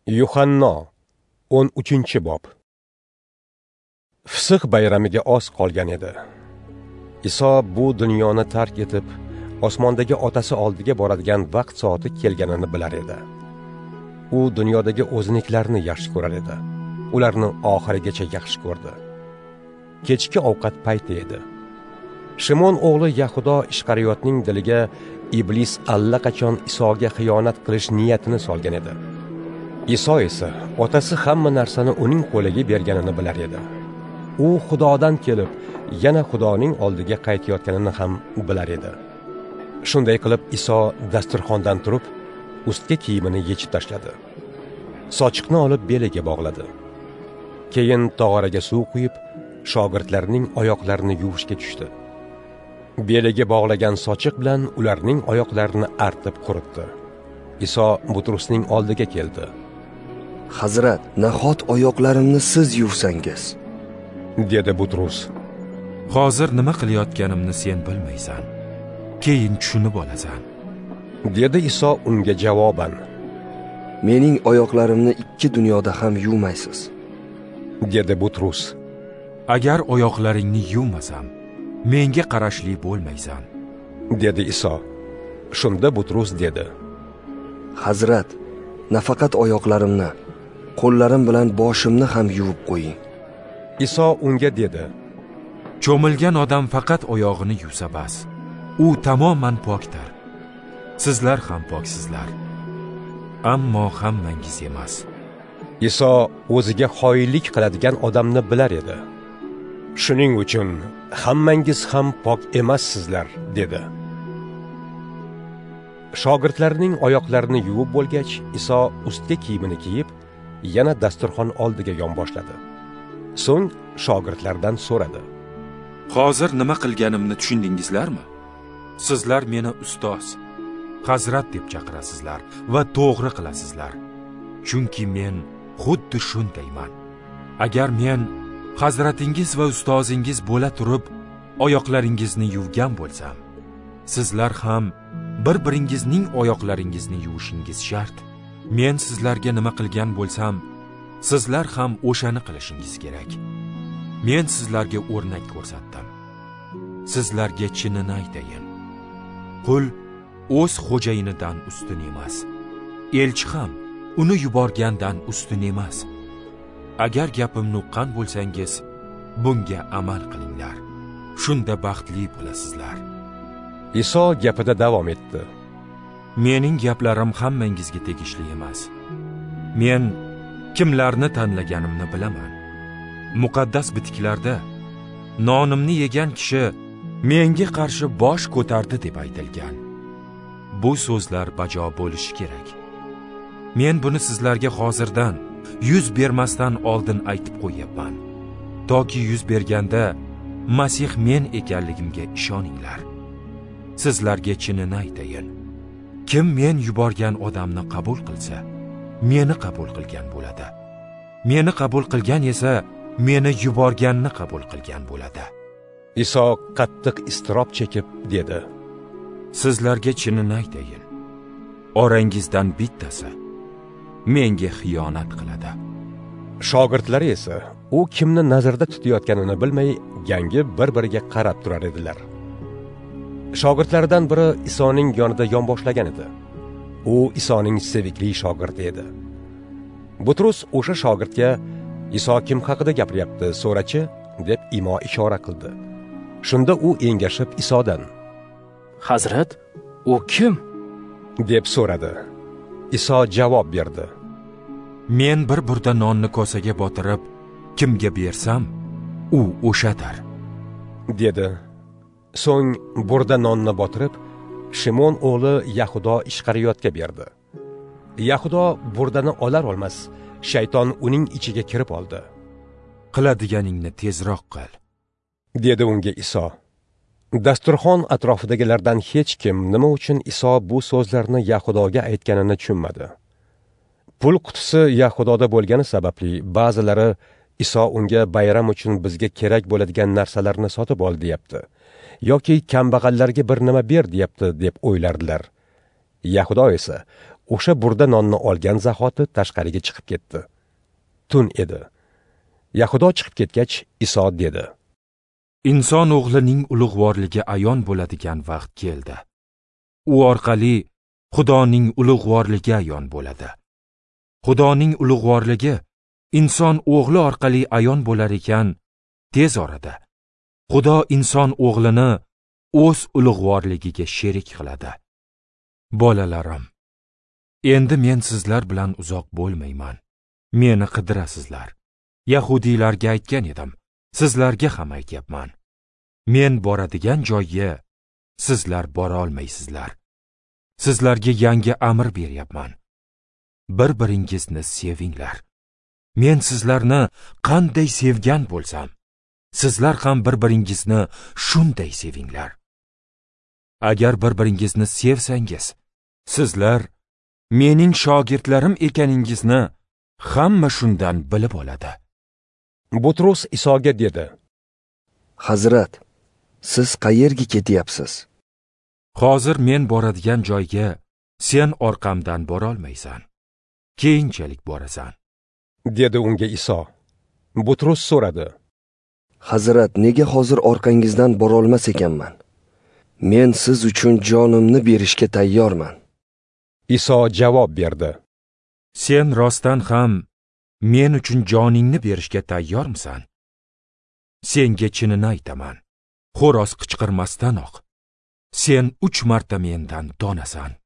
Yuhanno 13-bob. Fisq bayramiga oz qolgan edi. Iso bu dunyoni tark etib, osmondagi otasi oldiga boradigan vaqt soati kelganini bilar edi. U dunyodagi o'ziniklarini yaxshi ko'rar edi. Ularni oxirigacha yaxshi ko'rdi. Kechki ovqat payti edi. Shimon o'g'li Yahudo Ishqariyotning diliga iblis allaqachon Isoga xiyonat qilish niyatini solgan edi. Iso esa otasi hamma narsani uning qo'liga berganini bilar edi. U Xudodan kelib, yana Xudoning oldiga qaytayotganini ham bilar edi. Shunday qilib Iso dasturxondan turib, ustki kiyimini yechib tashladi. Sochiqni olib beliga bog'ladi. Keyin tog'oraga suv quyib, shogirdlarining oyoqlarini yuvishga tushdi. Beliga bog'lagan sochiq bilan ularning oyoqlarini artib quritdi. Iso Butrusning oldiga keldi. Hazrat, nahot oyoqlarimni siz yuvsangiz? Dedi Butrus. Hozir nima qilayotganimni sen bilmaysan. Keyin tushunib olasan. Dedi Iso unga javoban. Mening oyoqlarimni ikki dunyoda ham yuvmaysiz. Dedi Butrus. Agar oyoqlaringni yuvmasam, menga qarashli bo'lmaysan. Dedi Iso. Shunda Butrus dedi. Hazrat, nafaqat oyoqlarimni, qo'llarim bilan boshimni ham yuvib qo'ying. Iso unga dedi. Cho'milgan odam faqat oyog'ini yuvsa bas. U tamoman pokdir. Sizlar ham poksizlar. Ammo hammangiz emas. Iso o'ziga xoinlik qiladigan odamni bilar edi. Shuning uchun hammangiz ham pok emassizlar, dedi. Shogirdlarining oyoqlarini yuvib bo'lgach, Iso ustki kiyimini kiyib, yana dasturxon oldiga yonboshladi. So'ng shogirdlardan so'radi. Hozir nima qilganimni tushundingizlarmi? Sizlar meni ustoz, Hazrat deb chaqirasizlar va to'g'ri qilasizlar. Chunki men xuddi shundayman. Agar men Hazratingiz va ustozingiz bo'la turib, oyoqlaringizni yuvgan bo'lsam, sizlar ham bir-biringizning oyoqlaringizni yuvishingiz shart. Men sizlarga nima qilgan bo'lsam, sizlar ham o'shani qilishingiz kerak. Men sizlarga o'rnak ko'rsatdim. Sizlarga chinini aytayin. Qul o'z xo'jayinidan ustun emas. Elchi ham uni yuborgandan ustun emas. Agar gapimni uqqan bo'lsangiz, bunga amal qilinglar. Shunda baxtli bo'lasizlar. Iso gapida davom etdi. Mening gaplarim hammangizga tegishli emas. Men kimlarni tanlaganimni bilaman. Muqaddas bitiklarda nonimni yegan kishi menga qarshi bosh ko'tardi deb aytilgan. Bu so'zlar bajo bo'lishi kerak. Men buni sizlarga hozirdan yuz bermasdan oldin aytib qo'yapman. Toki yuz berganda Masih men ekanligimga ishoninglar. Sizlarga chinini aytayin. Kim men yuborgan odamni qabul qilsa, meni qabul qilgan bo'ladi. Meni qabul qilgan esa meni yuborganni qabul qilgan bo'ladi. Iso qattiq iztirob chekib dedi. Sizlarga chinini aytayin. Orangizdan bittasi menga xiyonat qiladi. Shogirdlari esa u kimni nazarda tutayotganini bilmay, gangib bir-biriga qarab turar edilar. Shogirdlaridan biri Isoning yonida yonboshlagan edi. U Isoning sevikli shogirdi edi. Butrus o'sha shogirdga Iso kim haqida gapiryapti, so'rachi, deb imo ishora qildi. Shunda u engashib Isodan, Hazrat, u kim? deb so'radi. Iso javob berdi. Men bir burda nonni kosaga botirib, kimga bersam, u o'shadir, dedi. So'ng burda nonni botirib, Shimon o'g'li Yahudo Ishqariyotga berdi. Yahudo burdani olar olmas, shayton uning ichiga kirib oldi. Qiladiganingni tezroq qil, dedi unga Iso. Dasturxon atrofidagilardan hech kim nima uchun Iso bu so'zlarni Yahudoga aytganini tushunmadi. Pul qutisi Yahudoda bo'lgani sababli ba'zilari Iso unga bayram uchun bizga kerak bo'ladigan narsalarni sotib ol deyapti, yoki kambag'allarga bir nima ber deyapti deb o'ylardilar. Yahudo esa o'sha burda nonni olgan zahoti tashqariga chiqib ketdi. Tun edi. Yahudo chiqib ketgach, Iso dedi: Inson o'g'lining ulug'vorligi ayon bo'ladigan vaqt keldi. U orqali Xudoning ulug'vorligi ayon bo'ladi. Xudoning ulug'vorligi inson o'g'li orqali ayon bo'lar ekan, tez orada Xudo inson o'g'lini o'z ulug'vorligiga sherik qiladi. Bolalarim, endi men sizlar bilan uzoq bo'lmayman. Meni qidirasizlar. Yahudiylarga aytgan edim, sizlarga ham aytyapman. Men boradigan joyga sizlar bora olmaysizlar. Sizlarga yangi amr beryapman. Bir-biringizni sevinglar. Men sizlarni qanday sevgan bo'lsam, sizlar ham bir-biringizni shunday sevinglar. Agar bir-biringizni sevsangiz, sizlar mening shogirdlarim ekaningizni hamma shundan bilib oladi. Butrus Isoga dedi: Hazrat, siz qayerga ketyapsiz? Hozir men boradigan joyga sen orqamdan bora olmaysan. Keyinchalik borasan, dedi unga Iso. Butrus so'radi: Hazrat, nega hozir orqangizdan bora olmas ekanman? Men siz uchun jonimni berishga tayyorman. Iso javob berdi: Sen rostdan ham men uchun joningni berishga tayyormisan? Senga chinini aytaman, xo'roz qichqirmasdanoq sen 3 marta mendan donasan.